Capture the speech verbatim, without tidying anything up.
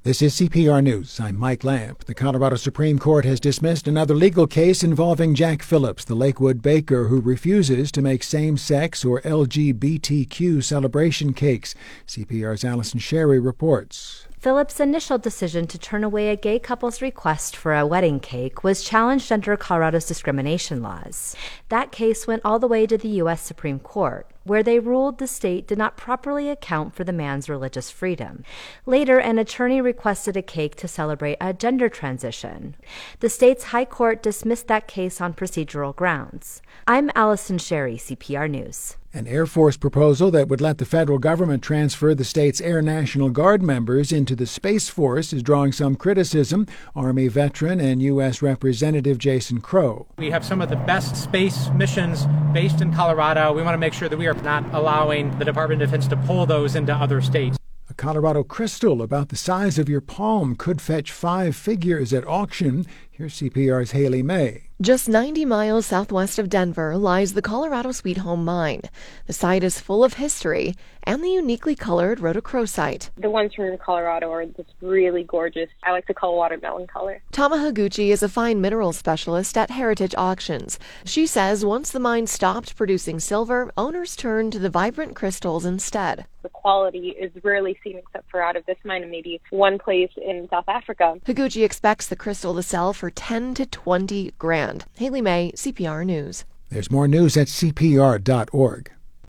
This is C P R News. I'm Mike Lamp. The Colorado Supreme Court has dismissed another legal case involving Jack Phillips, the Lakewood baker who refuses to make same-sex or L G B T Q celebration cakes. C P R's Allison Sherry reports. Phillips' initial decision to turn away a gay couple's request for a wedding cake was challenged under Colorado's discrimination laws. That case went all the way to the U S Supreme Court, where they ruled the state did not properly account for the man's religious freedom. Later, an attorney requested a cake to celebrate a gender transition. The state's high court dismissed that case on procedural grounds. I'm Allison Sherry, C P R News. An Air Force proposal that would let the federal government transfer the state's Air National Guard members into the Space Force is drawing some criticism. Army veteran and U S Representative Jason Crow. We have some of the best space missions based in Colorado. We want to make sure that we are not allowing the Department of Defense to pull those into other states. A Colorado crystal about the size of your palm could fetch five figures at auction. Here's C P R's Haley May. Just ninety miles southwest of Denver lies the Colorado Sweet Home Mine. The site is full of history and the uniquely colored rhodochrosite. The ones from Colorado are just really gorgeous. I like to call watermelon color. Tama Higuchi is a fine mineral specialist at Heritage Auctions. She says once the mine stopped producing silver, owners turned to the vibrant crystals instead. The quality is rarely seen except for out of this mine and maybe one place in South Africa. Higuchi expects the crystal to sell for ten to twenty grand. Haley May, C P R News. There's more news at C P R dot org.